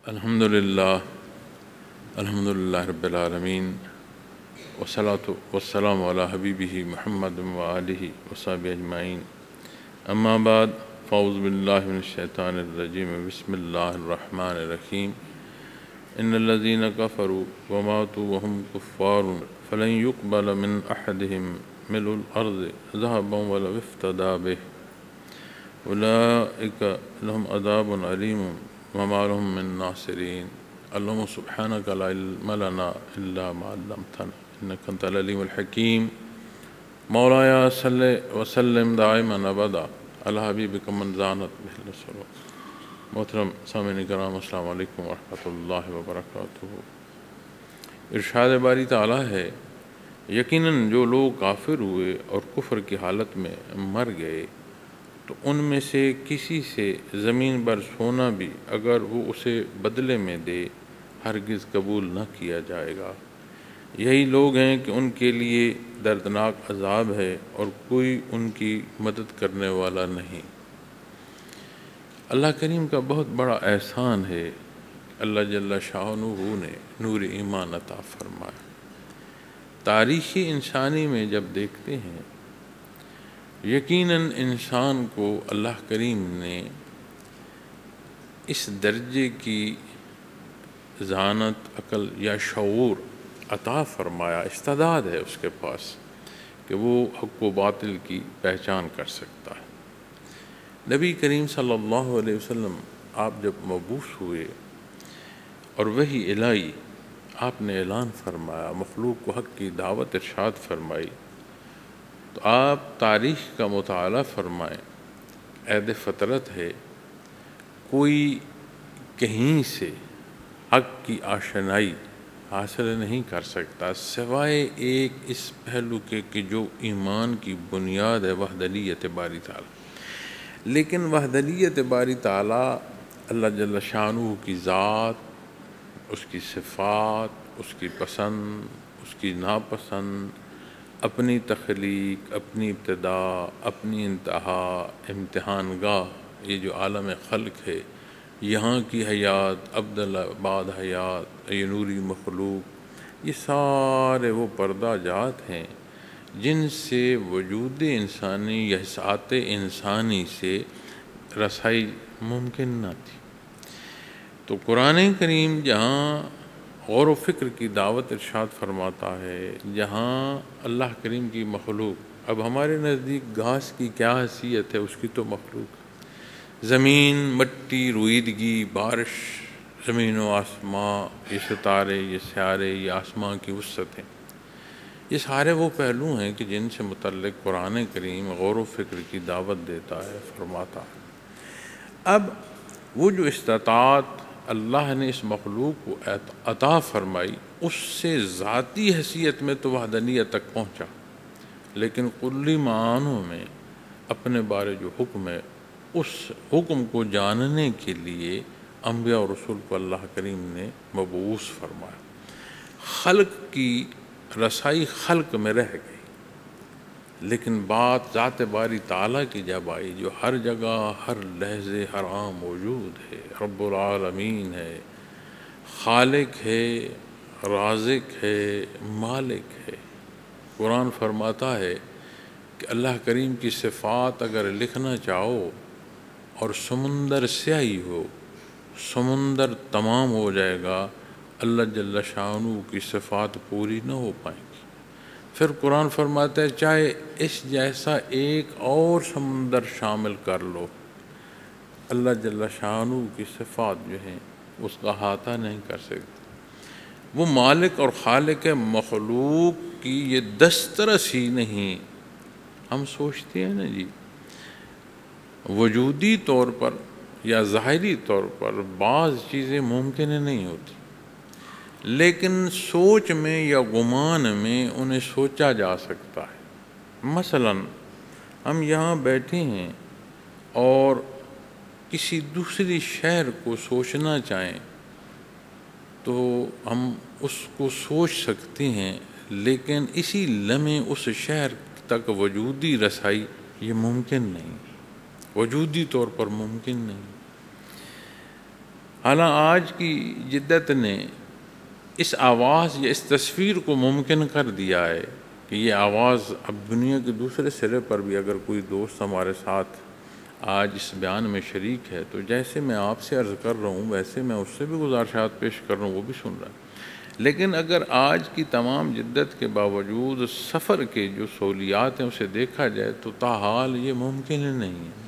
الحمدللہ رب العالمین والصلاة والسلام علی حبیبہ محمد وآلہ وصحبہ اجمعین، اما بعد فاعوذ باللہ من الشیطان الرجیم، بسم اللہ الرحمن الرحیم۔ ان الذین کفروا وماتوا وهم کفار فلن يقبل من احدهم ملء الارض ذهبا ولو افتدى به اولئک لهم عذاب علیم وما لهم من ناصرین۔ اللہم سبحانک لا علم لنا الا ما علمتنا انک انت العلیم الحکیم۔ مولایا صلی وسلم دائما ابدا علی حبیبک من زانت بہ الصلوۃ۔ محترم سامعین کرام، السلام علیکم ورحمۃ اللہ وبرکاتہ۔ ارشاد باری تعالیٰ ہے، یقیناً جو لوگ کافر ہوئے اور کفر کی حالت میں مر گئے تو ان میں سے کسی سے زمین پر سونا بھی اگر وہ اسے بدلے میں دے ہرگز قبول نہ کیا جائے گا۔ یہی لوگ ہیں کہ ان کے لیے دردناک عذاب ہے اور کوئی ان کی مدد کرنے والا نہیں۔ اللہ کریم کا بہت بڑا احسان ہے، اللہ جل شانہ نے نور ایمان عطا فرمایا۔ تاریخ انسانی میں جب دیکھتے ہیں، یقیناً انسان کو اللہ کریم نے اس درجے کی ذہانت، عقل یا شعور عطا فرمایا، استعداد ہے اس کے پاس کہ وہ حق و باطل کی پہچان کر سکتا ہے۔ نبی کریم صلی اللہ علیہ وسلم آپ جب مبعوث ہوئے اور وحی الہی آپ نے اعلان فرمایا، مخلوق کو حق کی دعوت ارشاد فرمائی، تو آپ تاریخ کا مطالعہ فرمائیں۔ عید فطرت ہے، کوئی کہیں سے حق کی آشنائی حاصل نہیں کر سکتا سوائے ایک اس پہلو کے کہ جو ایمان کی بنیاد ہے، وحدانیت باری تعالیٰ۔ لیکن وحدانیت باری تعالیٰ، اللہ جل شانہ کی ذات، اس کی صفات، اس کی پسند، اس کی ناپسند، اپنی تخلیق، اپنی ابتدا، اپنی انتہا، امتحان گاہ، یہ جو عالم خلق ہے، یہاں کی حیات، ابدل بعد حیات، یہ نوری مخلوق، یہ سارے وہ پردہ جات ہیں جن سے وجود انسانی یا ذات انسانی سے رسائی ممکن نہ تھی۔ تو قرآن کریم جہاں غور و فکر کی دعوت ارشاد فرماتا ہے، جہاں اللہ کریم کی مخلوق، اب ہمارے نزدیک گھاس کی کیا حیثیت ہے، اس کی تو مخلوق، زمین، مٹی، رویدگی، بارش، زمین و آسمان، یہ ستارے، یہ سیارے، یہ آسمان کی وسعتیں، یہ سارے وہ پہلو ہیں کہ جن سے متعلق قرآن کریم غور و فکر کی دعوت دیتا ہے، فرماتا ہے۔ اب وہ جو استطاعت اللہ نے اس مخلوق کو عطا فرمائی، اس سے ذاتی حیثیت میں تو وحدانیت تک پہنچا، لیکن کلی معنوں میں اپنے بارے جو حکم ہے، اس حکم کو جاننے کے لیے انبیاء اور رسول کو اللہ کریم نے مبعوث فرمایا۔ خلق کی رسائی خلق میں رہ گئی، لیکن بات ذات باری تعالیٰ کی جب آئی، جو ہر جگہ، ہر لحظے، ہر آن موجود ہے، رب العالمین ہے، خالق ہے، رازق ہے، مالک ہے۔ قرآن فرماتا ہے کہ اللہ کریم کی صفات اگر لکھنا چاہو اور سمندر سیاہی ہو، سمندر تمام ہو جائے گا، اللہ جل شانہ کی صفات پوری نہ ہو پائیں گی۔ پھر قرآن فرماتا ہے چاہے اس جیسا ایک اور سمندر شامل کر لو، اللہ جل شانہ کی صفات جو ہیں اس کا احاطہ نہیں کر سکتے۔ وہ مالک اور خالق مخلوق کی یہ دسترس ہی نہیں۔ ہم سوچتے ہیں نا جی، وجودی طور پر یا ظاہری طور پر بعض چیزیں ممکن نہیں ہوتی، لیکن سوچ میں یا گمان میں انہیں سوچا جا سکتا ہے۔ مثلا ہم یہاں بیٹھے ہیں اور کسی دوسری شہر کو سوچنا چاہیں تو ہم اس کو سوچ سکتے ہیں، لیکن اسی لمحے اس شہر تک وجودی رسائی یہ ممکن نہیں، وجودی طور پر ممکن نہیں۔ حالانکہ آج کی جدت نے اس آواز یا اس تصویر کو ممکن کر دیا ہے کہ یہ آواز اب دنیا کے دوسرے سرے پر بھی اگر کوئی دوست ہمارے ساتھ آج اس بیان میں شریک ہے تو جیسے میں آپ سے عرض کر رہا ہوں ویسے میں اس سے بھی گزارشات پیش کر رہا ہوں، وہ بھی سن رہا ہے۔ لیکن اگر آج کی تمام جدت کے باوجود سفر کے جو سہولیات ہیں اسے دیکھا جائے تو تاحال یہ ممکن ہی نہیں ہے۔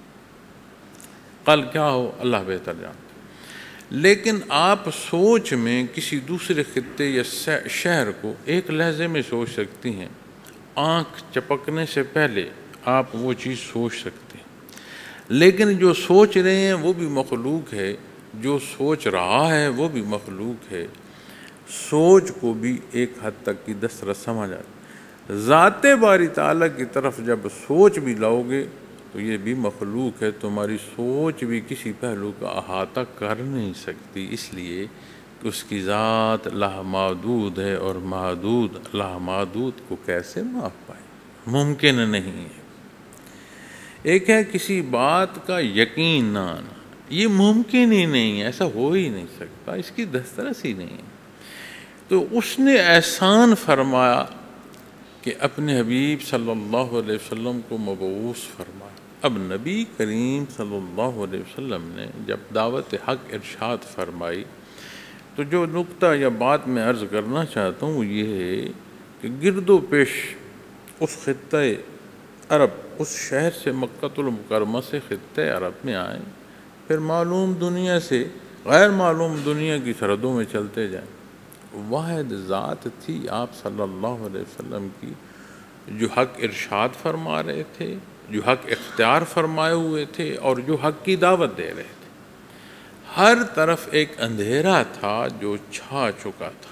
کل کیا ہو اللہ بہتر جانتا۔ لیکن آپ سوچ میں کسی دوسرے خطے یا شہر کو ایک لحظے میں سوچ سکتی ہیں، آنکھ چپکنے سے پہلے آپ وہ چیز سوچ سکتے ہیں، لیکن جو سوچ رہے ہیں وہ بھی مخلوق ہے، جو سوچ رہا ہے وہ بھی مخلوق ہے۔ سوچ کو بھی ایک حد تک کی دسترس سمجھ آتی، ذات باری تعالیٰ کی طرف جب سوچ بھی لاؤ گے تو یہ بھی مخلوق ہے، تمہاری سوچ بھی کسی پہلو کا احاطہ کر نہیں سکتی، اس لیے کہ اس کی ذات لامحدود ہے، اور محدود لامحدود کو کیسے ماپ پائے؟ ممکن نہیں ہے۔ ایک ہے کسی بات کا یقین نہ آنا، یہ ممکن ہی نہیں ہے، ایسا ہو ہی نہیں سکتا، اس کی دسترس ہی نہیں ہے۔ تو اس نے احسان فرمایا کہ اپنے حبیب صلی اللہ علیہ وسلم کو مبعوث فرمایا۔ اب نبی کریم صلی اللہ علیہ وسلم نے جب دعوت حق ارشاد فرمائی تو جو نقطہ یا بات میں عرض کرنا چاہتا ہوں وہ یہ ہے کہ گرد و پیش اس خطۂ عرب، اس شہر سے مکہ المکرمہ سے خطۂ عرب میں آئیں، پھر معلوم دنیا سے غیر معلوم دنیا کی سرحدوں میں چلتے جائیں۔ واحد ذات تھی آپ صلی اللہ علیہ وسلم کی، جو حق ارشاد فرما رہے تھے، جو حق اختیار فرمائے ہوئے تھے، اور جو حق کی دعوت دے رہے تھے۔ ہر طرف ایک اندھیرا تھا جو چھا چکا تھا۔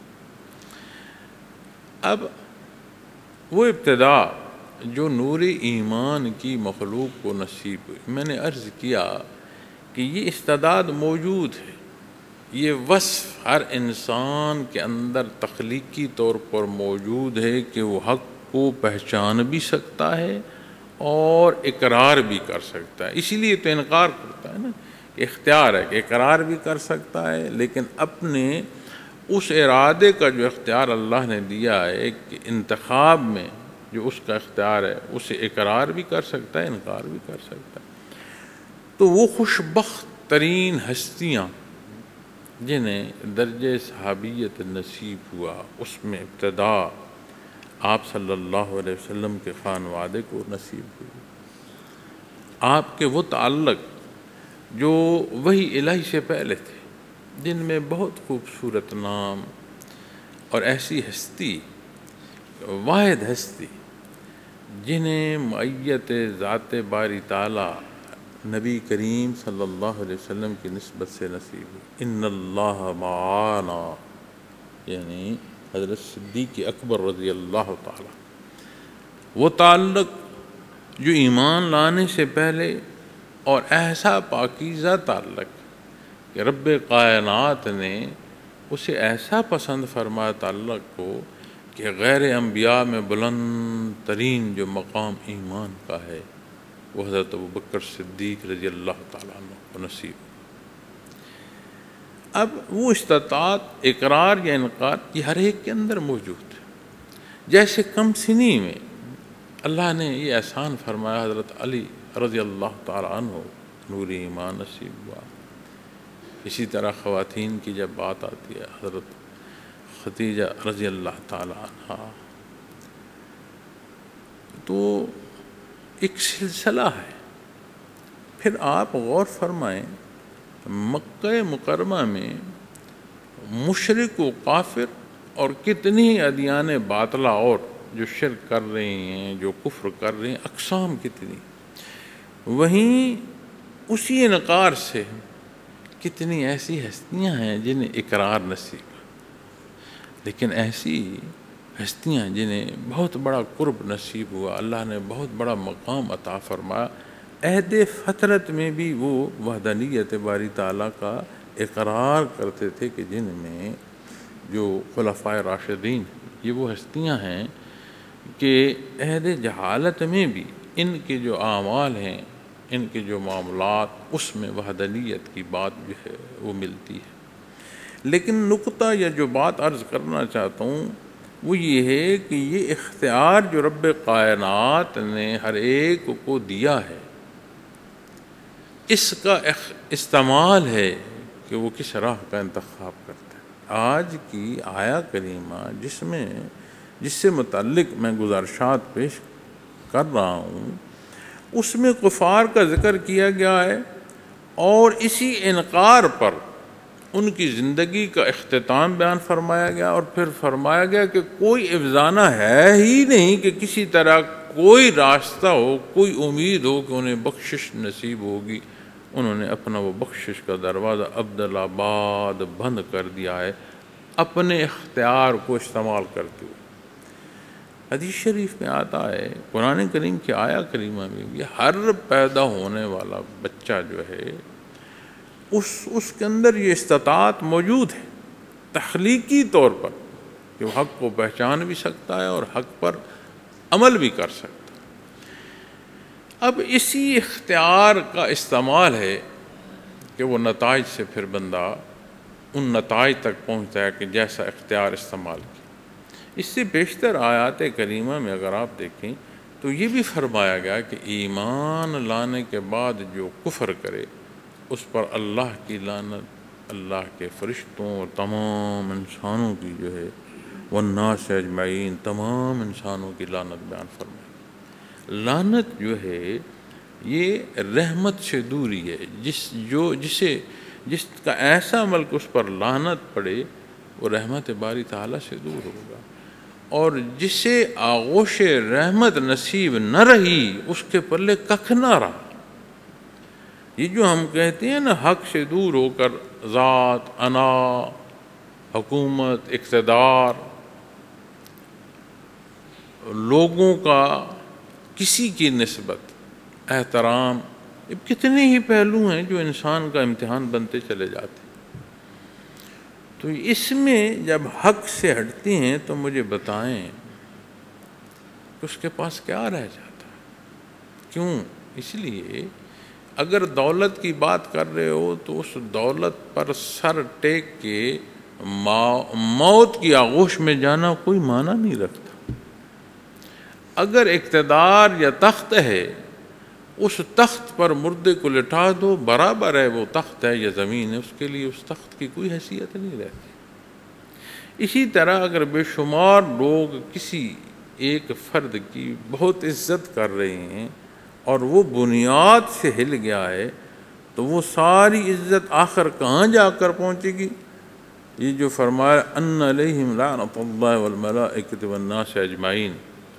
اب وہ ابتدا جو نور ایمان کی مخلوق کو نصیب ہوئی، میں نے عرض کیا کہ یہ استعداد موجود ہے، یہ وصف ہر انسان کے اندر تخلیقی طور پر موجود ہے کہ وہ حق کو پہچان بھی سکتا ہے اور اقرار بھی کر سکتا ہے۔ اسی لیے تو انکار کرتا ہے نا، کہ اختیار ہے کہ اقرار بھی کر سکتا ہے، لیکن اپنے اس ارادے کا جو اختیار اللہ نے دیا ہے کہ انتخاب میں جو اس کا اختیار ہے اسے اقرار بھی کر سکتا ہے، انکار بھی کر سکتا ہے۔ تو وہ خوش بخت ترین ہستیاں جنہیں درجہ صحابیت نصیب ہوا، اس میں ابتدا آپ صلی اللہ علیہ وسلم کے خانوادے کو نصیب ہوئی۔ آپ کے وہ تعلق جو وحی الہی سے پہلے تھے، جن میں بہت خوبصورت نام اور ایسی ہستی، واحد ہستی جنہیں معیت ذات باری تعالیٰ نبی کریم صلی اللہ علیہ وسلم کی نسبت سے نصیب ہوئی۔ ان اللہ معانا، یعنی حضرت صدیق اکبر رضی اللہ تعالیٰ، وہ تعلق جو ایمان لانے سے پہلے، اور ایسا پاکیزہ تعلق کہ رب کائنات نے اسے ایسا پسند فرمایا تعلق کو کہ غیر انبیاء میں بلند ترین جو مقام ایمان کا ہے وہ حضرت ابوبکر صدیق رضی اللہ تعالیٰ عنہ کو نصیب۔ اب وہ استطاعت اقرار یا انکار یہ ہر ایک کے اندر موجود ہے۔ جیسے کم سنی میں اللہ نے یہ احسان فرمایا، حضرت علی رضی اللہ تعالیٰ عنہ نور ایمان نصیب ہوا۔ اسی طرح خواتین کی جب بات آتی ہے، حضرت خدیجہ رضی اللہ تعالیٰ عنہ، تو ایک سلسلہ ہے۔ پھر آپ غور فرمائیں، مکہ مکرمہ میں مشرک و کافر اور کتنی ادیان باطلہ اور جو شرک کر رہے ہیں، جو کفر کر رہے ہیں، اقسام کتنی، وہیں اسی انکار سے کتنی ایسی ہستیاں ہیں جنہیں اقرار نصیب، لیکن ایسی ہستیاں جنہیں بہت بڑا قرب نصیب ہوا، اللہ نے بہت بڑا مقام عطا فرمایا۔ عہد فطرت میں بھی وہ وحدانیت باری تعالیٰ کا اقرار کرتے تھے کہ جن میں جو خلفائے راشدین، یہ وہ ہستیاں ہیں کہ عہد جہالت میں بھی ان کے جو اعمال ہیں ان کے جو معاملات اس میں وحدانیت کی بات جو ہے وہ ملتی ہے۔ لیکن نقطہ یا جو بات عرض کرنا چاہتا ہوں وہ یہ ہے کہ یہ اختیار جو رب کائنات نے ہر ایک کو دیا ہے، اس کا استعمال ہے کہ وہ کس راہ کا انتخاب کرتا ہے۔ آج کی آیا کریمہ جس سے متعلق میں گزارشات پیش کر رہا ہوں، اس میں کفار کا ذکر کیا گیا ہے، اور اسی انکار پر ان کی زندگی کا اختتام بیان فرمایا گیا، اور پھر فرمایا گیا کہ کوئی افزانہ ہے ہی نہیں کہ کسی طرح کوئی راستہ ہو، کوئی امید ہو کہ انہیں بخشش نصیب ہوگی۔ انہوں نے اپنا وہ بخشش کا دروازہ عبدالآباد بند کر دیا ہے، اپنے اختیار کو استعمال کرتے ہوئے۔ حدیث شریف میں آتا ہے، قرآن کریم کی آیا کریمہ میں بھی، ہر پیدا ہونے والا بچہ جو ہے اس کے اندر یہ استطاعت موجود ہے تخلیقی طور پر کہ وہ حق کو پہچان بھی سکتا ہے اور حق پر عمل بھی کر سکتا ہے۔ اب اسی اختیار کا استعمال ہے کہ وہ نتائج سے پھر بندہ ان نتائج تک پہنچتا ہے کہ جیسا اختیار استعمال کیا۔ اس سے بیشتر آیات کریمہ میں اگر آپ دیکھیں تو یہ بھی فرمایا گیا کہ ایمان لانے کے بعد جو کفر کرے اس پر اللہ کی لعنت، اللہ کے فرشتوں اور تمام انسانوں کی جو ہے والناس اجمعین، تمام انسانوں کی لعنت بیان فرمائی۔ لعنت جو ہے یہ رحمت سے دوری ہے، جس کا ایسا عمل کہ اس پر لعنت پڑے وہ رحمت باری تعالیٰ سے دور ہوگا، اور جسے آغوش رحمت نصیب نہ رہی اس کے پلے ککھ نہ رہا۔ یہ جو ہم کہتے ہیں نا حق سے دور ہو کر ذات، انا، حکومت، اقتدار، لوگوں کا کسی کی نسبت احترام، کتنے ہی پہلو ہیں جو انسان کا امتحان بنتے چلے جاتے ہیں۔ تو اس میں جب حق سے ہٹتے ہیں تو مجھے بتائیں کہ اس کے پاس کیا رہ جاتا ہے؟ کیوں؟ اس لیے اگر دولت کی بات کر رہے ہو تو اس دولت پر سر ٹیک کے موت کی آغوش میں جانا کوئی معنی نہیں رکھتا۔ اگر اقتدار یا تخت ہے، اس تخت پر مردے کو لٹا دو، برابر ہے وہ تخت ہے یا زمین ہے، اس کے لیے اس تخت کی کوئی حیثیت نہیں رہتی۔ اسی طرح اگر بے شمار لوگ کسی ایک فرد کی بہت عزت کر رہے ہیں اور وہ بنیاد سے ہل گیا ہے تو وہ ساری عزت آخر کہاں جا کر پہنچے گی؟ یہ جو فرمایا ان علیہم لعنت اللہ والملائکۃ والناس اجمعین،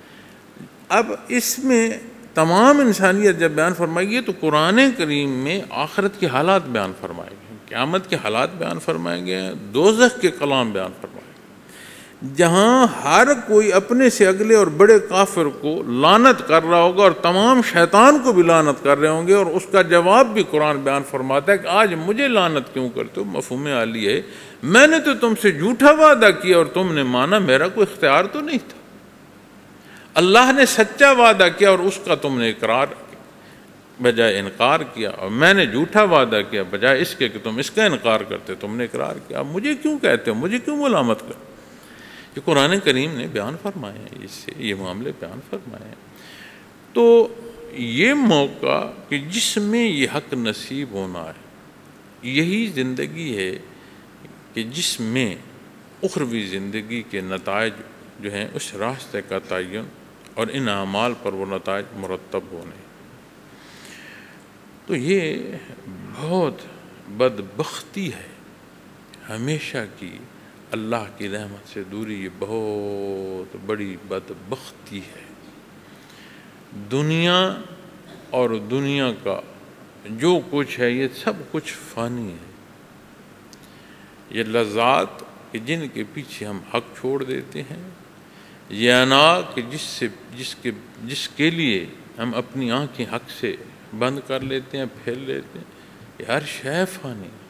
اب اس میں تمام انسانیت جب بیان فرمائی ہے تو قرآن کریم میں آخرت کے حالات بیان فرمائے گئے، قیامت کے حالات بیان فرمائے گئے ہیں، دوزخ کے کلام بیان فرمائے گئے، جہاں ہر کوئی اپنے سے اگلے اور بڑے کافر کو لعنت کر رہا ہوگا اور تمام شیطان کو بھی لعنت کر رہے ہوں گے، اور اس کا جواب بھی قرآن بیان فرماتا ہے کہ آج مجھے لعنت کیوں کرتے ہو؟ مفہوم عالی ہے، میں نے تو تم سے جھوٹا وعدہ کیا اور تم نے مانا، میرا کوئی اختیار تو نہیں تھا۔ اللہ نے سچا وعدہ کیا اور اس کا تم نے اقرار بجائے انکار کیا، اور میں نے جھوٹا وعدہ کیا بجائے اس کے کہ تم اس کا انکار کرتے، تم نے اقرار کیا۔ اب مجھے کیوں کہتے ہو؟ مجھے کیوں ملامت کرتے؟ یہ قرآن کریم نے بیان فرمائے ہیں، اس سے یہ معاملے بیان فرمائے ہیں۔ تو یہ موقع کہ جس میں یہ حق نصیب ہونا ہے، یہی زندگی ہے کہ جس میں اخروی زندگی کے نتائج جو ہیں اس راستے کا تعین اور ان اعمال پر وہ نتائج مرتب ہونے۔ تو یہ بہت بدبختی ہے، ہمیشہ کی اللہ کی رحمت سے دوری، یہ بہت بڑی بدبختی ہے۔ دنیا اور دنیا کا جو کچھ ہے یہ سب کچھ فانی ہے۔ یہ لذات کہ جن کے پیچھے ہم حق چھوڑ دیتے ہیں، یہ انا کہ جس کے لیے ہم اپنی آنکھیں حق سے بند کر لیتے ہیں، پھیر لیتے ہیں، یہ ہر شے فانی ہے۔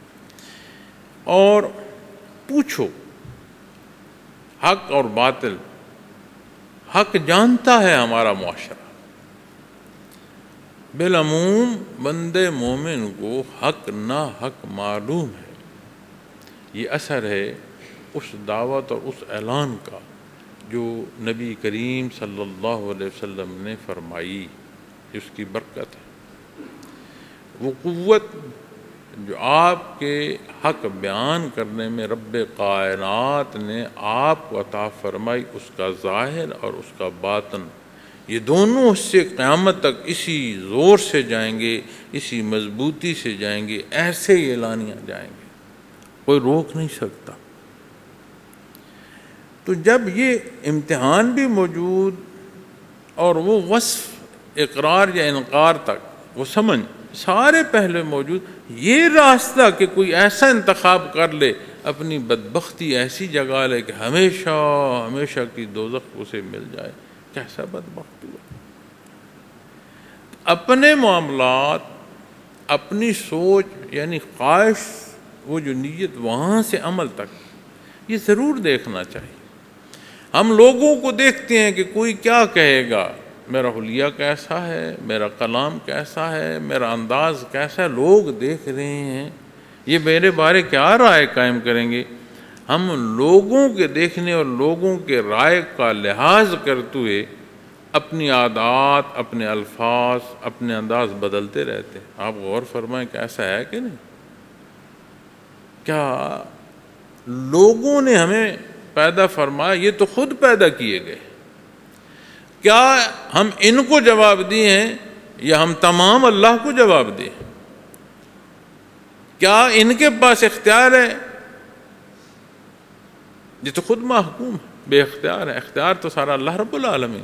اور پوچھو حق اور باطل، حق جانتا ہے ہمارا معاشرہ، بالعموم بندے مومن کو حق نا حق معلوم ہے۔ یہ اثر ہے اس دعوت اور اس اعلان کا جو نبی کریم صلی اللہ علیہ وسلم نے فرمائی، اس کی برکت ہے۔ وہ قوت جو آپ کے حق بیان کرنے میں رب کائنات نے آپ کو عطا فرمائی، اس کا ظاہر اور اس کا باطن، یہ دونوں اس سے قیامت تک اسی زور سے جائیں گے، اسی مضبوطی سے جائیں گے، ایسے ہی اعلانیاں جائیں گے، کوئی روک نہیں سکتا۔ تو جب یہ امتحان بھی موجود اور وہ وصف اقرار یا انکار تک وہ سمجھ سارے پہلے موجود، یہ راستہ کہ کوئی ایسا انتخاب کر لے، اپنی بدبختی ایسی جگہ لے کہ ہمیشہ ہمیشہ کی دوزخ اسے مل جائے، کیسا بدبخت ہوا۔ اپنے معاملات، اپنی سوچ یعنی خواہش، وہ جو نیت، وہاں سے عمل تک یہ ضرور دیکھنا چاہیے۔ ہم لوگوں کو دیکھتے ہیں کہ کوئی کیا کہے گا، میرا حلیہ کیسا ہے، میرا کلام کیسا ہے، میرا انداز کیسا ہے، لوگ دیکھ رہے ہیں، یہ میرے بارے کیا رائے قائم کریں گے۔ ہم لوگوں کے دیکھنے اور لوگوں کے رائے کا لحاظ کرتے ہوئے اپنی عادات، اپنے الفاظ، اپنے انداز بدلتے رہتے ہیں۔ آپ غور فرمائیں کہ ایسا ہے کہ نہیں؟ کیا لوگوں نے ہمیں پیدا فرمایا؟ یہ تو خود پیدا کیے گئے۔ کیا ہم ان کو جواب دیے ہیں یا ہم تمام اللہ کو جواب دیں؟ کیا ان کے پاس اختیار ہے؟ یہ تو خود محکوم ہے، بے اختیار ہے، اختیار تو سارا اللہ رب العالمین۔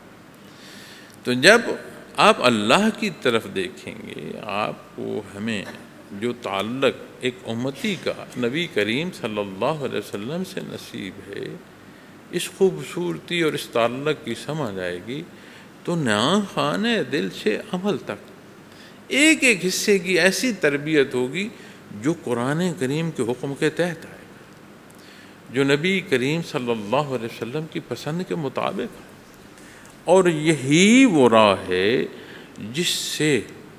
تو جب آپ اللہ کی طرف دیکھیں گے، آپ کو ہمیں جو تعلق ایک امتی کا نبی کریم صلی اللہ علیہ وسلم سے نصیب ہے، اس خوبصورتی اور اس تعلق کی سمجھ آئے گی تو نیا خانہ دل سے عمل تک ایک ایک حصے کی ایسی تربیت ہوگی جو قرآن کریم کے حکم کے تحت آئے گا، جو نبی کریم صلی اللہ علیہ وسلم کی پسند کے مطابق ہے۔ اور یہی وہ راہ ہے جس سے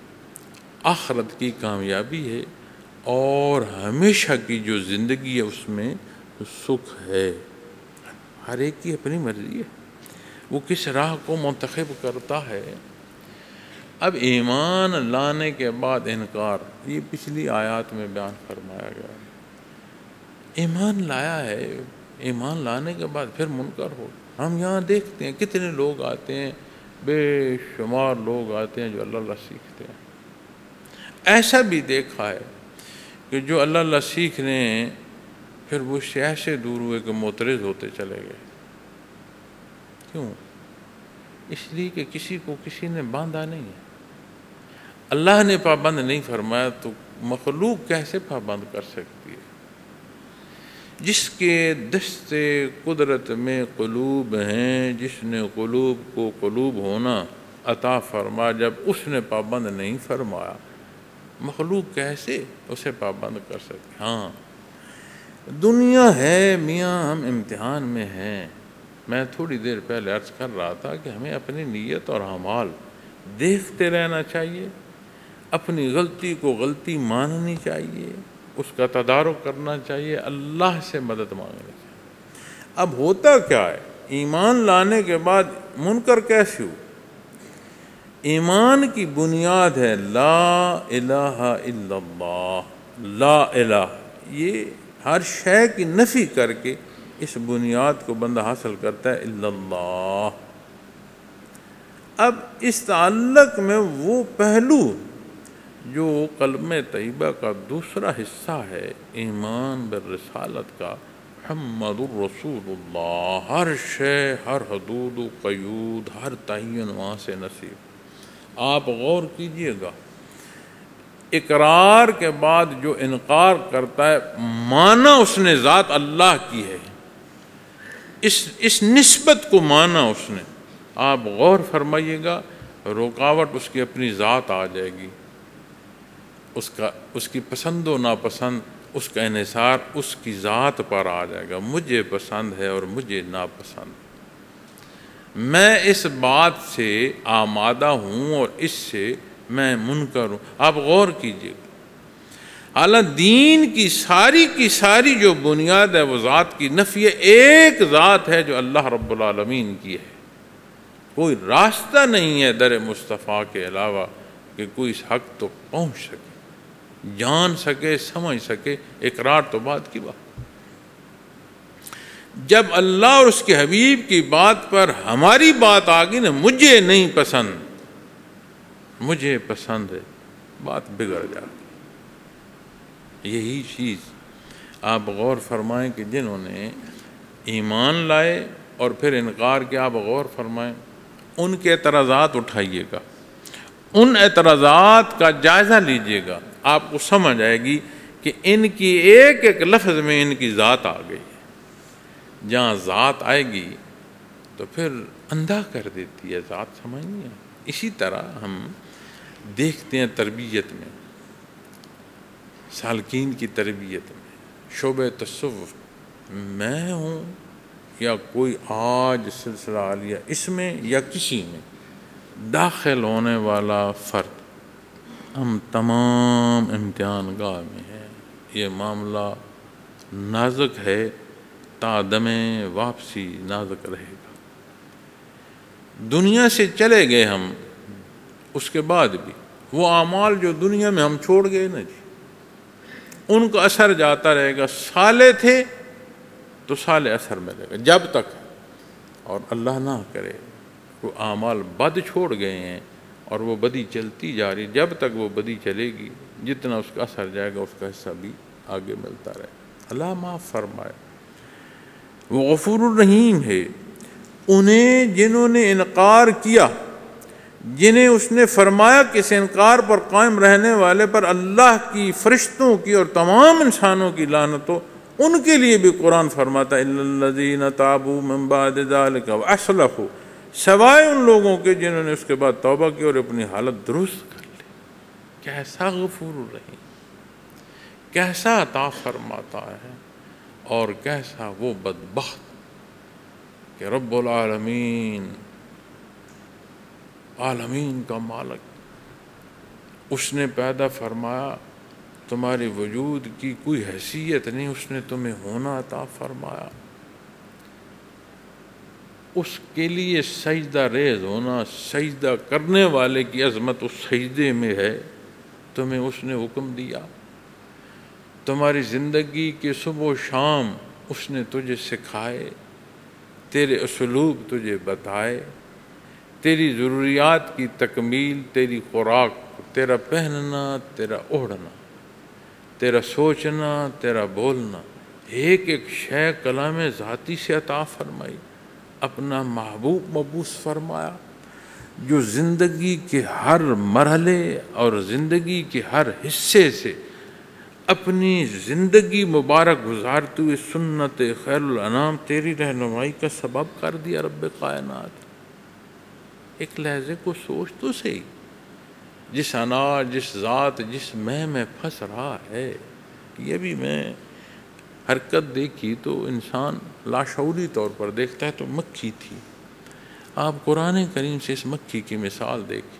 آخرت کی کامیابی ہے اور ہمیشہ کی جو زندگی ہے اس میں سکھ ہے۔ ہر ایک کی اپنی مرضی ہے، وہ کس راہ کو منتخب کرتا ہے۔ اب ایمان لانے کے بعد انکار، یہ پچھلی آیات میں بیان فرمایا گیا۔ ایمان لایا ہے، ایمان لانے کے بعد پھر منکر ہو۔ ہم یہاں دیکھتے ہیں کتنے لوگ آتے ہیں، بے شمار لوگ آتے ہیں جو اللہ اللہ سیکھتے ہیں۔ ایسا بھی دیکھا ہے کہ جو اللہ اللہ سیکھ رہے ہیں پھر وہ اس سے ایسے دور ہوئے کہ معترض ہوتے چلے گئے۔ کیوں؟ اس لیے کہ کسی کو کسی نے باندھا نہیں ہے۔ اللہ نے پابند نہیں فرمایا تو مخلوق کیسے پابند کر سکتی ہے؟ جس کے دست قدرت میں قلوب ہیں، جس نے قلوب کو قلوب ہونا عطا فرما، جب اس نے پابند نہیں فرمایا، مخلوق کیسے اسے پابند کر سکتے؟ ہاں دنیا ہے میاں، ہم امتحان میں ہیں۔ میں تھوڑی دیر پہلے عرض کر رہا تھا کہ ہمیں اپنی نیت اور اعمال دیکھتے رہنا چاہیے، اپنی غلطی کو غلطی ماننی چاہیے، اس کا تدارک کرنا چاہیے، اللہ سے مدد مانگنی چاہیے۔ اب ہوتا کیا ہے؟ ایمان لانے کے بعد منکر کیسے ہو؟ ایمان کی بنیاد ہے لا الہ الا اللہ، لا الہ، یہ ہر شے کی نفی کر کے اس بنیاد کو بندہ حاصل کرتا ہے، الا اللہ۔ اب اس تعلق میں وہ پہلو جو کلمہ طیبہ کا دوسرا حصہ ہے، ایمان بالرسالت کا، محمد الرسول اللہ، ہر شے، ہر حدود و قیود، ہر تعین وہاں سے نصیب۔ آپ غور کیجئے گا، اقرار کے بعد جو انکار کرتا ہے، مانا اس نے ذات اللہ کی ہے، اس نسبت کو مانا اس نے۔ آپ غور فرمائیے گا، رکاوٹ اس کی اپنی ذات آ جائے گی، اس کی پسند و ناپسند، اس کا انحصار اس کی ذات پر آ جائے گا۔ مجھے پسند ہے اور مجھے ناپسند، میں اس بات سے آمادہ ہوں اور اس سے میں منکر ہوں. آپ غور کیجیے. اعلیٰ دین کی ساری جو بنیاد ہے وہ ذات کی نفی ہے. ایک ذات ہے جو اللہ رب العالمین کی ہے. کوئی راستہ نہیں ہے در مصطفیٰ کے علاوہ کہ کوئی اس حق تو پہنچ سکے، جان سکے، سمجھ سکے. اقرار تو بات کی بات. جب اللہ اور اس کے حبیب کی بات پر ہماری بات آ گئی نا، مجھے نہیں پسند، مجھے پسند ہے، بات بگڑ جاتی. یہی چیز آپ غور فرمائیں کہ جنہوں نے ایمان لائے اور پھر انکار کیا، آپ غور فرمائیں ان کے اعتراضات اٹھائیے گا، ان اعتراضات کا جائزہ لیجئے گا، آپ کو سمجھ آئے گی کہ ان کی ایک ایک لفظ میں ان کی ذات آ گئی ہے. جہاں ذات آئے گی تو پھر اندھا کر دیتی ہے ذات، سمجھ نہیں ہے. اسی طرح ہم دیکھتے ہیں تربیت میں، سالکین کی تربیت میں، شعبہ تصوف میں ہوں یا کوئی آج سلسلہ عالیہ اس میں یا کسی میں داخل ہونے والا فرد، ہم تمام امتحان گاہ میں ہیں. یہ معاملہ نازک ہے، تا دم واپسی نازک رہے گا. دنیا سے چلے گئے ہم، اس کے بعد بھی وہ اعمال جو دنیا میں ہم چھوڑ گئے نا جی، ان کا اثر جاتا رہے گا. سالے تھے تو سالے اثر ملے گا جب تک، اور اللہ نہ کرے وہ اعمال بد چھوڑ گئے ہیں اور وہ بدی چلتی جا رہی، جب تک وہ بدی چلے گی جتنا اس کا اثر جائے گا اس کا حصہ بھی آگے ملتا رہے. اللہ معاف فرمائے. وہ غفور الرحیم ہے. انہیں جنہوں نے انکار کیا، جنہیں اس نے فرمایا کہ اس انکار پر قائم رہنے والے پر اللہ کی، فرشتوں کی اور تمام انسانوں کی لعنت ہو، ان کے لیے بھی قرآن فرماتا ہے الا الذین تابوا من بعد ذلک واصلحوا، سوائے ان لوگوں کے جنہوں نے اس کے بعد توبہ کی اور اپنی حالت درست کر لی. کیسا غفور الرحیم، کیسا عطا فرماتا ہے، اور کیسا وہ بدبخت کہ رب العالمین، عالمین کا مالک، اس نے پیدا فرمایا، تمہاری وجود کی کوئی حیثیت نہیں، اس نے تمہیں ہونا عطا فرمایا. اس کے لیے سجدہ ریز ہونا، سجدہ کرنے والے کی عظمت اس سجدے میں ہے. تمہیں اس نے حکم دیا. تمہاری زندگی کے صبح و شام اس نے تجھے سکھائے، تیرے اسلوب تجھے بتائے، تیری ضروریات کی تکمیل، تیری خوراک، تیرا پہننا، تیرا اوڑھنا، تیرا سوچنا، تیرا بولنا، ایک ایک شے کلام ذاتی سے عطا فرمائی. اپنا محبوب مبعوث فرمایا جو زندگی کے ہر مرحلے اور زندگی کے ہر حصے سے اپنی زندگی مبارک گزارتے ہوئے سنت خیر الانام تیری رہنمائی کا سبب کر دیا. رب کائنات، ایک لحظے کو سوچ تو صحیح، جس اناج، جس ذات، جس میں پھنس رہا ہے. یہ بھی میں حرکت دیکھی تو انسان لاشعوری طور پر دیکھتا ہے تو مکھی تھی. آپ قرآن کریم سے اس مکھی کی مثال دیکھیں.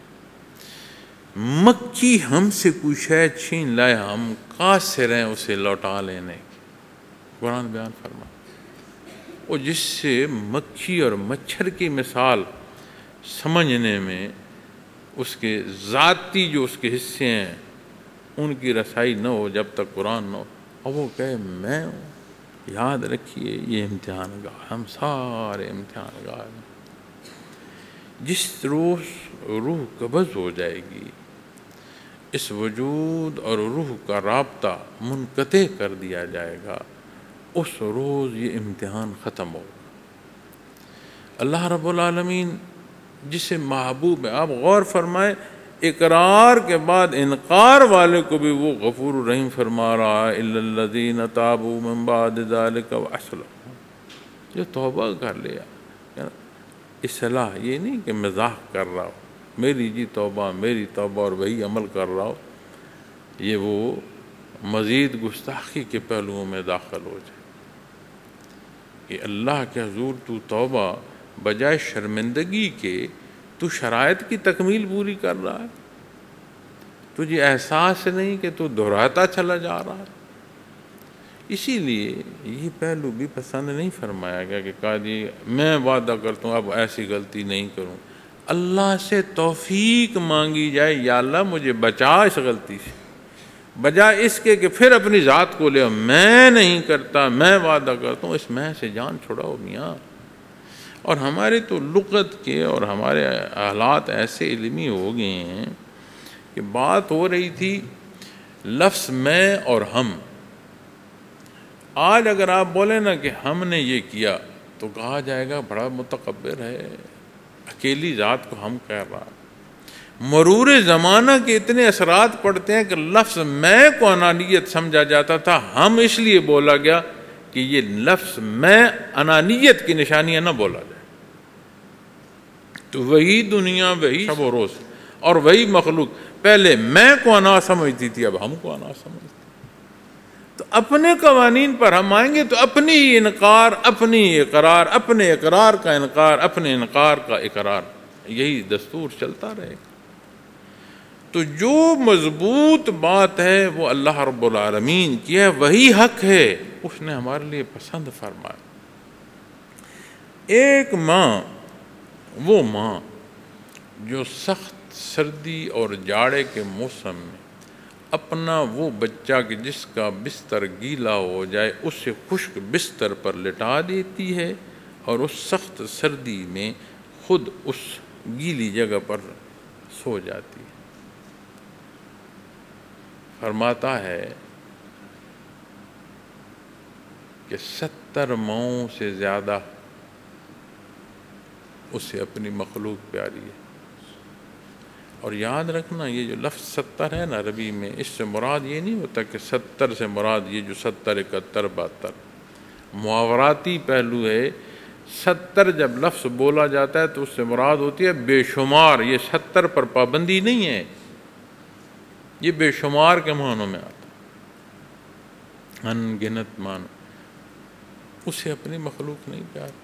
مکھی ہم سے کوئی شے چھین لائے، ہم قاصر ہیں اسے لوٹا لینے کی. قرآن بیان فرما، اور جس سے مکھی اور مچھر کی مثال سمجھنے میں اس کے ذاتی جو اس کے حصے ہیں ان کی رسائی نہ ہو جب تک قرآن نہ ہو، اور وہ کہے میں ہوں. یاد رکھیے یہ امتحان گاہ، ہم سارے امتحان گاہ میں. جس روز روح قبض ہو جائے گی، اس وجود اور روح کا رابطہ منقطع کر دیا جائے گا، اس روز یہ امتحان ختم ہوگا. اللہ رب العالمین جسے محبوب ہے، آپ غور فرمائیں، اقرار کے بعد انکار والے کو بھی وہ غفور الرحیم فرما رہا ہے الا الذین تابوا من بعد ذلک واصلحوا، جو توبہ کر لیا. اصلاح یہ نہیں کہ مزاح کر رہا ہو، میری جی توبہ، میری توبہ، اور وہی عمل کر رہا ہو، یہ وہ مزید گستاخی کے پہلوؤں میں داخل ہو جائے کہ اللہ کے حضور تو توبہ بجائے شرمندگی کے تو شرائط کی تکمیل پوری کر رہا ہے. تجھے احساس نہیں کہ تو دہراتا چلا جا رہا ہے؟ اسی لیے یہ پہلو بھی پسند نہیں فرمایا گیا کہ قاضی میں وعدہ کرتا ہوں اب ایسی غلطی نہیں کروں. اللہ سے توفیق مانگی جائے، یا اللہ مجھے بچا اس غلطی سے، بجائے اس کے کہ پھر اپنی ذات کو لے میں نہیں کرتا، میں وعدہ کرتا ہوں. اس میں سے جان چھڑاؤ میاں. اور ہمارے تو لغت کے اور ہمارے حالات ایسے علمی ہو گئے ہیں کہ بات ہو رہی تھی لفظ میں اور ہم. آج اگر آپ بولیں نا کہ ہم نے یہ کیا تو کہا جائے گا بڑا متکبر ہے، اکیلی ذات کو ہم کہہ رہا. مرور زمانہ کے اتنے اثرات پڑتے ہیں کہ لفظ میں کو انانیت سمجھا جاتا تھا، ہم اس لیے بولا گیا کہ یہ لفظ میں انانیت کی نشانیاں نہ بولا جائے. تو وہی دنیا، وہی شب و روز اور وہی مخلوق پہلے میں کو انا سمجھتی تھی، اب ہم کو انا سمجھتی. تو اپنے قوانین پر ہم آئیں گے تو اپنی انکار، اپنی اقرار، اپنے اقرار کا انکار، اپنے انکار کا اقرار، یہی دستور چلتا رہے گا. تو جو مضبوط بات ہے وہ اللہ رب العالمین کی ہے، وہی حق ہے، اس نے ہمارے لیے پسند فرمایا. ایک ماں، وہ ماں جو سخت سردی اور جاڑے کے موسم میں اپنا وہ بچہ کہ جس کا بستر گیلا ہو جائے اسے خشک بستر پر لٹا دیتی ہے اور اس سخت سردی میں خود اس گیلی جگہ پر سو جاتی ہے. فرماتا ہے کہ 70 ماؤں سے زیادہ اسے اپنی مخلوق پیاری ہے. اور یاد رکھنا یہ جو لفظ 70 ہے نا عربی میں، اس سے مراد یہ نہیں ہوتا کہ 70 سے مراد یہ جو 70، 71، 72 محاوراتی پہلو ہے. 70 جب لفظ بولا جاتا ہے تو اس سے مراد ہوتی ہے بے شمار. یہ 70 پر پابندی نہیں ہے، یہ بے شمار کے معنوں میں آتا، ان گنت معنی. اسے اپنی مخلوق نہیں پیاری.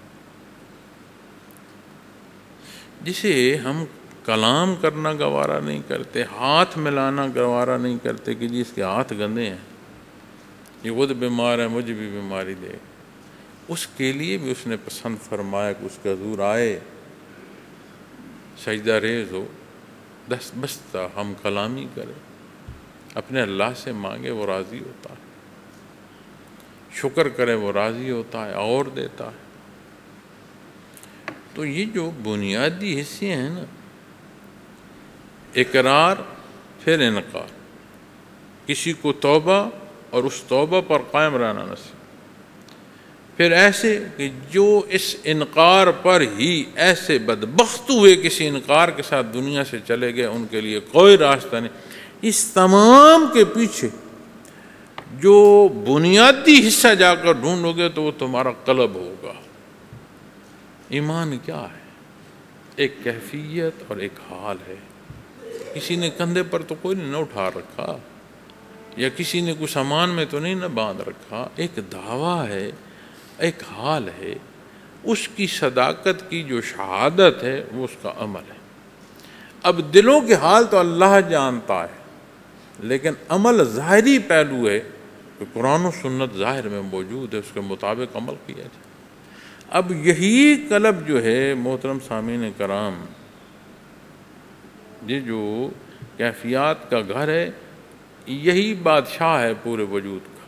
جسے ہم کلام کرنا گوارا نہیں کرتے، ہاتھ ملانا گوارا نہیں کرتے کہ جی اس کے ہاتھ گندے ہیں، یہ خود بیمار ہے مجھے بھی بیماری دے، اس کے لیے بھی اس نے پسند فرمایا کہ اس کا حضور آئے، سجدہ ریز ہو، دست بستہ ہم کلامی کرے، اپنے اللہ سے مانگے وہ راضی ہوتا ہے، شکر کرے وہ راضی ہوتا ہے اور دیتا ہے. تو یہ جو بنیادی حصے ہیں نا، اقرار پھر انکار، کسی کو توبہ اور اس توبہ پر قائم رہنا نصیب، پھر ایسے کہ جو اس انکار پر ہی ایسے بدبخت ہوئے کسی انکار کے ساتھ دنیا سے چلے گئے، ان کے لیے کوئی راستہ نہیں. اس تمام کے پیچھے جو بنیادی حصہ جا کر ڈھونڈو گے تو وہ تمہارا قلب ہوگا. ایمان کیا ہے؟ ایک کیفیت اور ایک حال ہے. کسی نے کندھے پر تو کوئی نہیں نہ اٹھا رکھا، یا کسی نے کچھ سامان میں تو نہیں نہ باندھ رکھا. ایک دعویٰ ہے، ایک حال ہے، اس کی صداقت کی جو شہادت ہے وہ اس کا عمل ہے. اب دلوں کے حال تو اللہ جانتا ہے، لیکن عمل ظاہری پہلو ہے کہ قرآن و سنت ظاہر میں موجود ہے، اس کے مطابق عمل کیا جائے. اب یہی قلب جو ہے محترم سامعین کرام، یہ جو کیفیات کا گھر ہے، یہی بادشاہ ہے پورے وجود کا.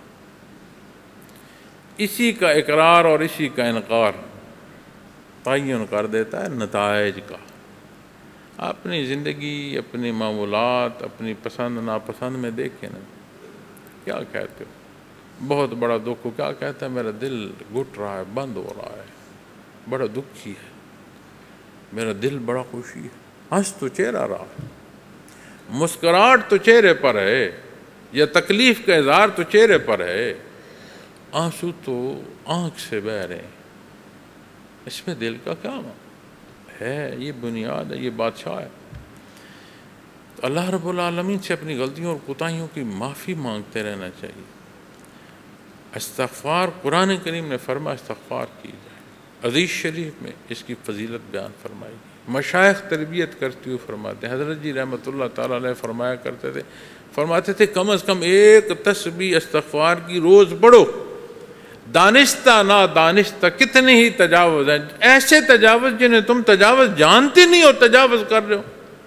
اسی کا اقرار اور اسی کا انکار تعین کر دیتا ہے نتائج کا. اپنی زندگی، اپنی معمولات، اپنی پسند ناپسند میں دیکھیں نا، کیا کہتے ہو؟ بہت بڑا دکھ ہو، کیا کہتا ہے میرا دل گھٹ رہا ہے، بند ہو رہا ہے، بڑا دکھی ہے، میرا دل بڑا خوشی ہے. ہنس تو چہرہ رہا ہے، مسکراہٹ تو چہرے پر ہے، یا تکلیف کا اظہار تو چہرے پر ہے، آنسو تو آنکھ سے بہہ رہے ہیں. اس میں دل کا کیا ہے؟ یہ بنیاد ہے، یہ بادشاہ ہے. تو اللہ رب العالمین سے اپنی غلطیوں اور کوتاہیوں کی معافی مانگتے رہنا چاہیے. استغفار، قرآن کریم نے فرمایا استغفار کی جائے. حدیث شریف میں اس کی فضیلت بیان فرمائی گئی. مشائخ تربیت کرتے ہوئے فرماتے ہیں، حضرت جی رحمۃ اللہ تعالیٰ علیہ فرمایا کرتے تھے، فرماتے تھے کم از کم ایک تسبیح استغفار کی روز پڑھو، دانستہ نا دانستہ کتنے ہی تجاوز ہیں، ایسے تجاوز جنہیں تم تجاوز جانتے نہیں اور تجاوز کر رہے ہو،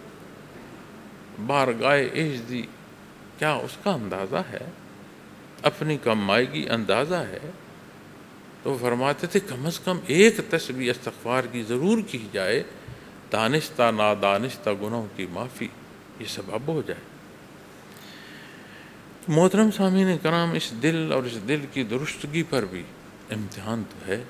بارگاہ عزتی کیا اس کا اندازہ ہے؟ اپنی کمائیگی اندازہ ہے؟ تو فرماتے تھے کم از کم ایک تسبیح استغفار کی ضرور کی جائے، دانستہ نادانستہ گناہوں کی معافی یہ سبب ہو جائے۔ محترم سامعین کرام، اس دل اور اس دل کی درستگی پر بھی امتحان تو ہے۔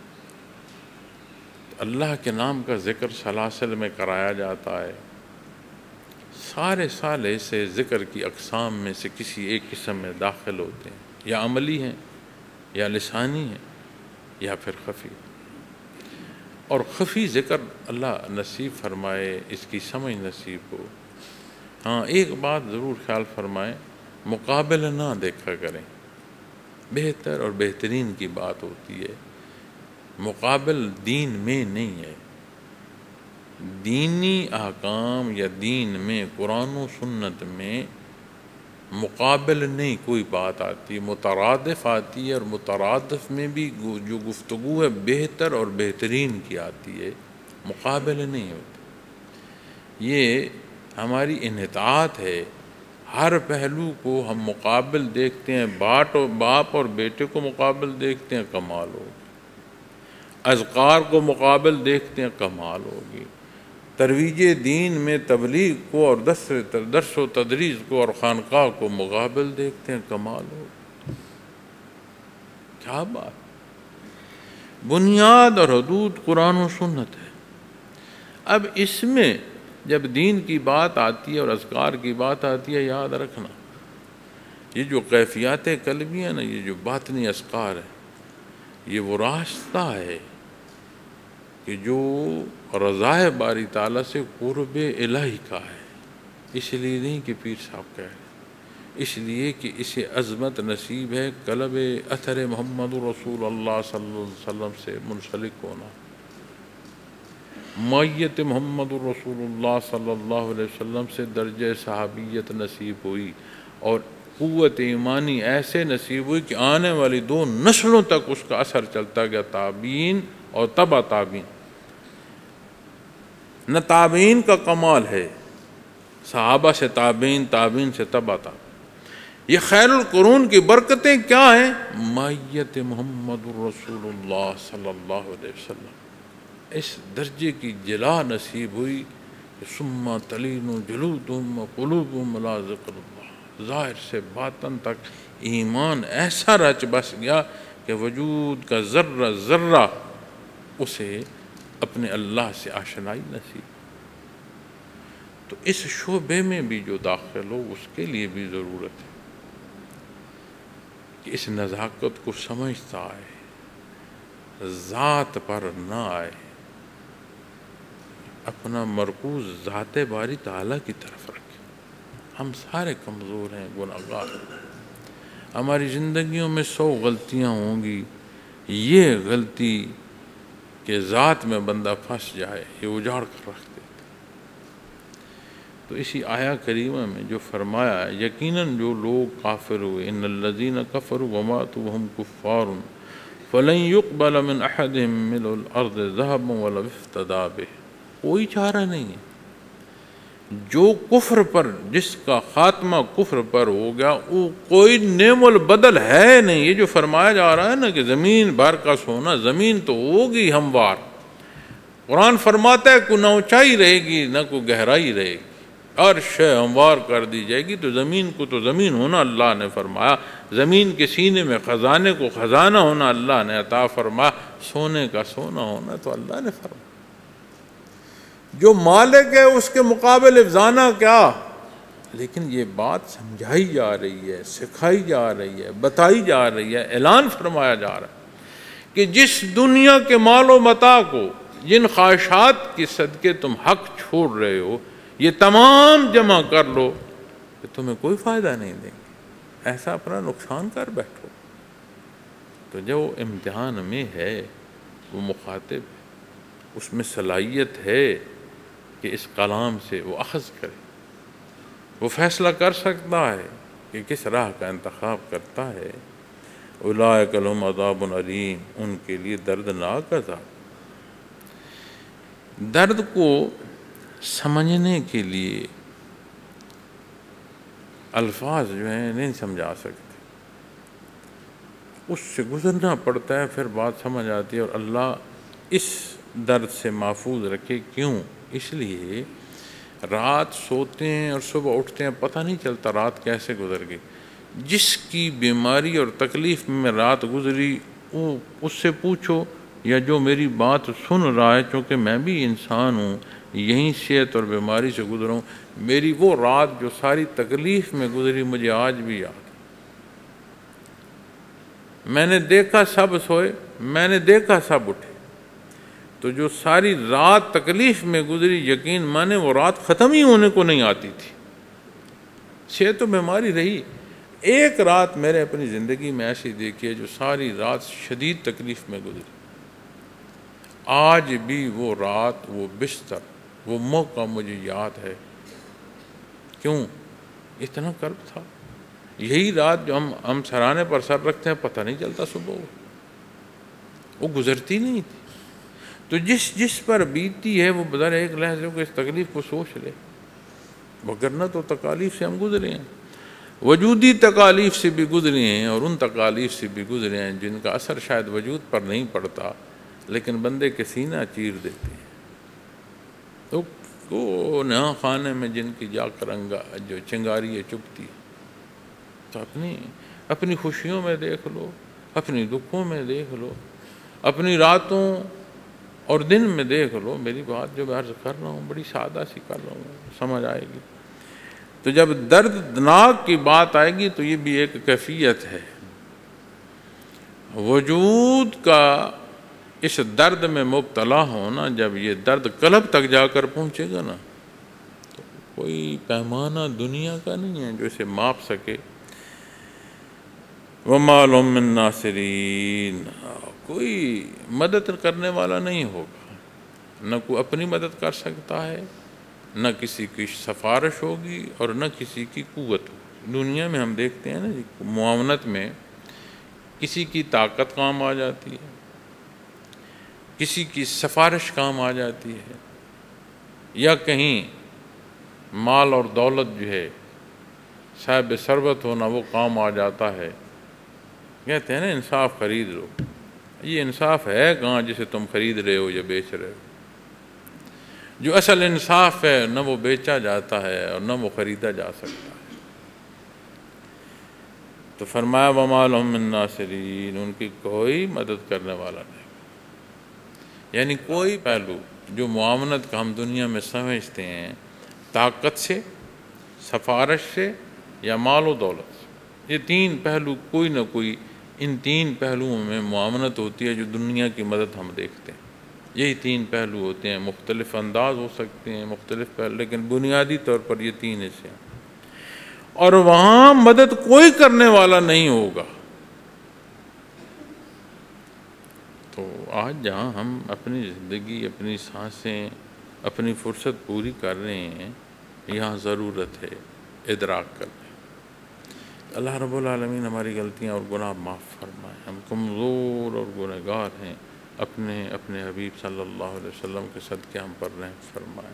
اللہ کے نام کا ذکر سلاسل میں کرایا جاتا ہے، سارے سال ایسے ذکر کی اقسام میں سے کسی ایک قسم میں داخل ہوتے ہیں، یا عملی ہیں یا لسانی ہیں یا پھر خفی، اور خفی ذکر اللہ نصیب فرمائے، اس کی سمجھ نصیب ہو۔ ہاں ایک بات ضرور خیال فرمائیں، مقابل نہ دیکھا کریں، بہتر اور بہترین کی بات ہوتی ہے، مقابل دین میں نہیں ہے۔ دینی احکام یا دین میں قرآن و سنت میں مقابل نہیں کوئی بات آتی، مترادف آتی ہے، اور مترادف میں بھی جو گفتگو ہے بہتر اور بہترین کی آتی ہے، مقابل نہیں ہوتی۔ یہ ہماری انحطاط ہے، ہر پہلو کو ہم مقابل دیکھتے ہیں، باپ اور بیٹے کو مقابل دیکھتے ہیں، کمال ہوگی، اذکار کو مقابل دیکھتے ہیں، کمال ہوگی، ترویج دین میں تبلیغ کو اور درس و تدریس کو اور خانقاہ کو مقابل دیکھتے ہیں، کمال ہوگی۔ کیا بات، بنیاد اور حدود قرآن و سنت ہے۔ اب اس میں جب دین کی بات آتی ہے اور اذکار کی بات آتی ہے، یاد رکھنا یہ جو کیفیات قلبی ہیں نا، یہ جو باطنی اذکار ہے، یہ وہ راستہ ہے کہ جو رضا باری تعالیٰ سے قرب الہی کا ہے۔ اس لیے نہیں کہ پیر صاحب کہہ رہے، اس لیے کہ اسے عظمت نصیب ہے قلب اثر محمد رسول اللہ صلی اللہ علیہ وسلم سے منسلک ہونا، معیت محمد رسول اللہ صلی اللہ علیہ وسلم سے درجہ صحابیت نصیب ہوئی، اور قوت ایمانی ایسے نصیب ہوئی کہ آنے والی 2 نسلوں تک اس کا اثر چلتا گیا، تابعین اور تبع تابعین۔ نہ تابعین کا کمال ہے، صحابہ سے تابعین، تابعین سے تبع تابعین، یہ خیر القرون کی برکتیں کیا ہیں؟ معیت محمد رسول اللہ صلی اللہ علیہ وسلم، اس درجے کی جلا نصیب ہوئی کہ ثم تلین جلودہم وقلوبہم الی ذکر اللہ، ظاہر سے باطن تک ایمان ایسا رچ بس گیا کہ وجود کا ذرہ ذرہ اسے اپنے اللہ سے آشنائی نصیب۔ تو اس شعبے میں بھی جو داخل ہو اس کے لیے بھی ضرورت ہے کہ اس نزاکت کو سمجھتا آئے، ذات پر نہ آئے، اپنا مرکوز ذات باری تعالیٰ کی طرف رکھے۔ ہم سارے کمزور ہیں، گناہگار ہیں، ہماری زندگیوں میں 100 غلطیاں ہوں گی، یہ غلطی کہ ذات میں بندہ پھنس جائے یہ اجاڑ کر رکھ دیتے۔ تو اسی آیہ کریمہ میں جو فرمایا، یقیناً جو لوگ کافر ہوئے، ان الذین کفروا وماتوا وهم کفار فلن يقبل من احدهم ملء الارض ذهبا ولو افتدى به، کوئی چارہ نہیں ہے، جو کفر پر، جس کا خاتمہ کفر پر ہو گیا، وہ کوئی نعم البدل ہے نہیں۔ یہ جو فرمایا جا رہا ہے نا کہ زمین بھر کا سونا، زمین تو ہوگی ہموار، قرآن فرماتا ہے کہ نہ اونچائی رہے گی نہ کوئی گہرائی رہے گی، ہر شے ہموار کر دی جائے گی۔ تو زمین کو تو زمین ہونا اللہ نے فرمایا، زمین کے سینے میں خزانے کو خزانہ ہونا اللہ نے عطا فرمایا، سونے کا سونا ہونا تو اللہ نے فرمایا۔ جو مالک ہے اس کے مقابل افزانہ کیا، لیکن یہ بات سمجھائی جا رہی ہے، سکھائی جا رہی ہے، بتائی جا رہی ہے، اعلان فرمایا جا رہا ہے کہ جس دنیا کے مال و متاع کو، جن خواہشات کے صدقے تم حق چھوڑ رہے ہو، یہ تمام جمع کر لو کہ تمہیں کوئی فائدہ نہیں دیں گے، ایسا اپنا نقصان کر بیٹھو۔ تو جو امتحان میں ہے وہ مخاطب ہے، اس میں صلاحیت ہے کہ اس کلام سے وہ اخذ کرے، وہ فیصلہ کر سکتا ہے کہ کس راہ کا انتخاب کرتا ہے۔ اولئک لہم عذاب علیم، ان کے لیے دردناک عذاب۔ درد کو سمجھنے کے لیے الفاظ جو ہیں نہیں سمجھا سکتے، اس سے گزرنا پڑتا ہے، پھر بات سمجھ آتی ہے۔ اور اللہ اس درد سے محفوظ رکھے۔ کیوں؟ اس لیے رات سوتے ہیں اور صبح اٹھتے ہیں، پتہ نہیں چلتا رات کیسے گزر گئی۔ جس کی بیماری اور تکلیف میں رات گزری وہ اس سے پوچھو، یا جو میری بات سن رہا ہے، چونکہ میں بھی انسان ہوں، یہیں صحت اور بیماری سے گزرا ہوں، میری وہ رات جو ساری تکلیف میں گزری مجھے آج بھی یاد ہے۔ میں نے دیکھا سب سوئے، میں نے دیکھا سب اٹھے، تو جو ساری رات تکلیف میں گزری، یقین مانے وہ رات ختم ہی ہونے کو نہیں آتی تھی۔ صحت تو بیماری رہی، ایک رات میرے اپنی زندگی میں ایسی دیکھی ہے جو ساری رات شدید تکلیف میں گزری، آج بھی وہ رات، وہ بستر، وہ موقع مجھے یاد ہے۔ کیوں؟ اتنا کرب تھا۔ یہی رات جو ہم سرانے پر سر رکھتے ہیں، پتہ نہیں چلتا صبح وہ گزرتی نہیں تھی۔ تو جس پر بیتی ہے وہ بظاہر ایک لحظے کو اس تکلیف کو سوچ لے، وگرنہ تو تکالیف سے ہم گزرے ہیں، وجودی تکالیف سے بھی گزرے ہیں، اور ان تکالیف سے بھی گزرے ہیں جن کا اثر شاید وجود پر نہیں پڑتا، لیکن بندے کے سینہ چیر دیتے ہیں۔ تو نہاں خانے میں جن کی جا کر جو چنگاری چپتی ہے، تو اپنی خوشیوں میں دیکھ لو، اپنی دکھوں میں دیکھ لو، اپنی راتوں اور دن میں دیکھ لو۔ میری بات جو میں عرض کر رہا ہوں بڑی سادہ سی کر رہا ہوں، سمجھ آئے گی۔ تو جب دردناک کی بات آئے گی تو یہ بھی ایک کیفیت ہے وجود کا، اس درد میں مبتلا ہونا۔ جب یہ درد قلب تک جا کر پہنچے گا نا، تو کوئی پیمانہ دنیا کا نہیں ہے جو اسے ماپ سکے۔ وَمَا لَهُم مِّن نَاصِرِينَ، کوئی مدد کرنے والا نہیں ہوگا، نہ کوئی اپنی مدد کر سکتا ہے، نہ کسی کی سفارش ہوگی، اور نہ کسی کی قوت ہوگی۔ دنیا میں ہم دیکھتے ہیں نا جی، معاونت میں کسی کی طاقت کام آ جاتی ہے، کسی کی سفارش کام آ جاتی ہے، یا کہیں مال اور دولت جو ہے، صاحب ثروت ہونا وہ کام آ جاتا ہے۔ کہتے ہیں نا انصاف خرید لو، یہ انصاف ہے کہاں جسے تم خرید رہے ہو یا بیچ رہے ہو؟ جو اصل انصاف ہے نہ وہ بیچا جاتا ہے اور نہ وہ خریدا جا سکتا ہے۔ تو فرمایا وَمَا لَهُم مِّن نَاصِرِينَ، ان کی کوئی مدد کرنے والا نہیں۔ یعنی کوئی پہلو جو معاونت کا ہم دنیا میں سمجھتے ہیں، طاقت سے، سفارش سے، یا مال و دولت سے، یہ تین پہلو، کوئی نہ کوئی ان تین پہلوؤں میں معاونت ہوتی ہے جو دنیا کی مدد ہم دیکھتے ہیں۔ یہی تین پہلو ہوتے ہیں، مختلف انداز ہو سکتے ہیں، مختلف پہلو، لیکن بنیادی طور پر یہ تین حصے ہیں۔ اور وہاں مدد کوئی کرنے والا نہیں ہوگا۔ تو آج جہاں ہم اپنی زندگی، اپنی سانسیں، اپنی فرصت پوری کر رہے ہیں، یہاں ضرورت ہے ادراک کرنے۔ اللہ رب العالمین ہماری غلطیاں اور گناہ معاف فرمائے۔ ہم کمزور اور گنہگار ہیں، اپنے حبیب صلی اللہ علیہ وسلم کے صدقے ہم پر رحم فرمائے۔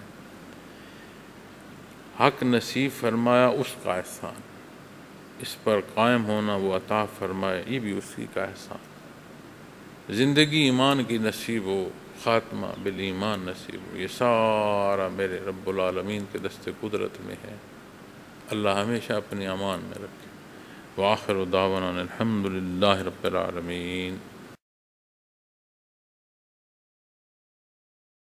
حق نصیب فرمایا اس کا احسان، اس پر قائم ہونا وہ عطا فرمائے، یہ بھی اسی کا احسان۔ زندگی ایمان کی نصیب ہو، خاتمہ بالایمان نصیب ہو، یہ سارا میرے رب العالمین کے دست قدرت میں ہے۔ اللہ ہمیشہ اپنی امان میں رکھے۔ وآخر دعوانا الحمد للہ رب العالمین۔